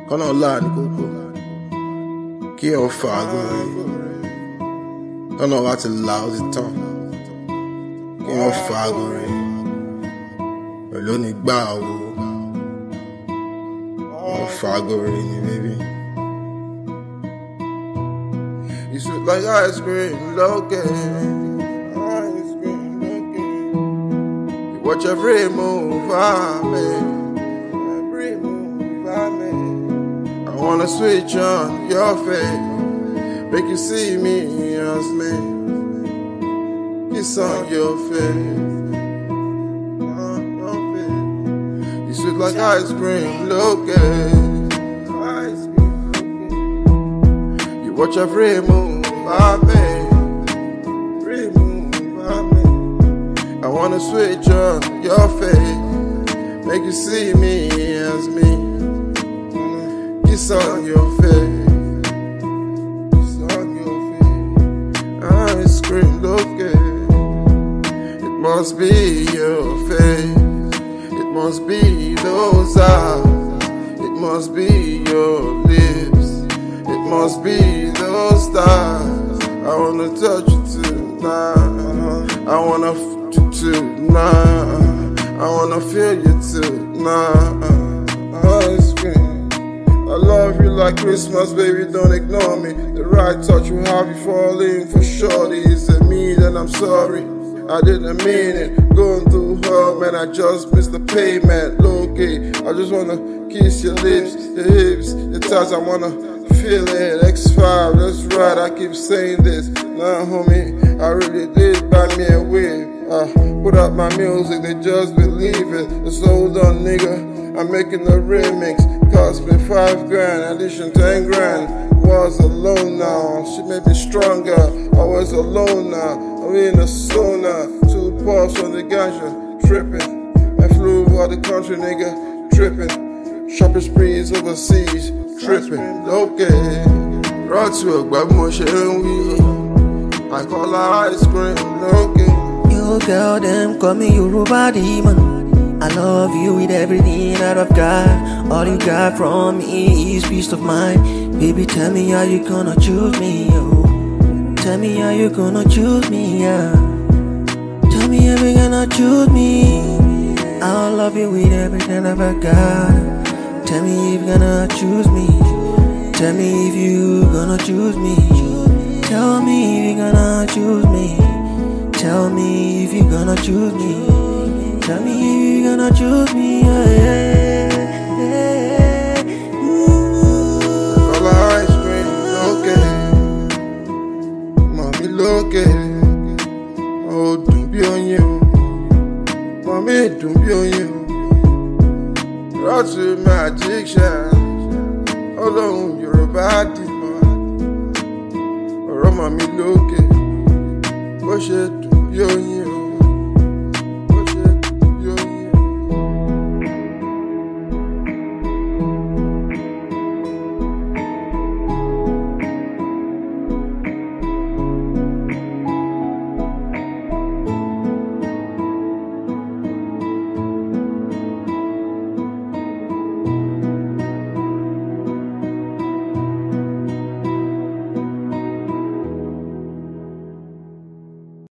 kọ́nà ọ̀la ní kókó kí ẹ̀ fà á gòrè kọ́nà wa ti là ó ti tán kí ẹ̀ fà á gòrè pẹ̀lú onígbà wo ẹ̀ fà á gòrè ní bébí. You sweet like ice cream, looking. Ice cream, looking. You watch every move I make. Every move I make. I wanna switch on your face, make you see me as me. Kiss on your face. You sweet like ice cream, looking. Watch every move I make, every move I make. I wanna switch on your face, make you see me as me. Kiss on your face, kiss on your face. Ice cream looking, it must be your face, it must be those eyes, it must be your lips. It must be those stars. I wanna touch you tonight. I wanna f you tonight. I wanna feel you tonight. Ice cream. I love you like Christmas, baby, don't ignore me. The right touch will have you falling for surely. Is it me? Then I'm sorry, I didn't mean it. Going through hell, man, I just missed the payment. Low-key, I just wanna kiss your lips, your hips, the touch. I wanna feel it. X5, that's right, I keep saying this. Nah, homie, I really did buy me a wig. Put out my music, they just believe it. It's hold on, nigga, I'm making a remix. Cost me $5 grand, addition 10 grand. Was alone now, she made me stronger. I was alone now, I'm in a sauna. 2 puffs on the ganja, tripping. I flew over the country, nigga, tripping. Shopping sprees overseas, tripping. Okay, right to a grab motion, I call her ice cream, okay. You girl, them call me Yoruba demon. I love you with everything that I've got. All you got from me is peace of mind. Baby, tell me how you gonna choose me, yo. Tell me how you gonna choose me, yeah. Tell me how you gonna choose me. I'll love you with everything I've got. Tell me if you're gonna choose me. Tell me if you gonna choose me. Tell me if you're gonna choose me. Tell me if you're gonna choose me. Tell me if you're gonna choose me. All ice cream, okay. Mommy, looking. Oh, don't be on you. Mommy, don't be on you. Right to magic shine. Ọlọ́run Yorùbá dìmọ̀. Ọ̀rọ̀ mọ̀ mi lókè. Bó ṣe dùn bí oyin.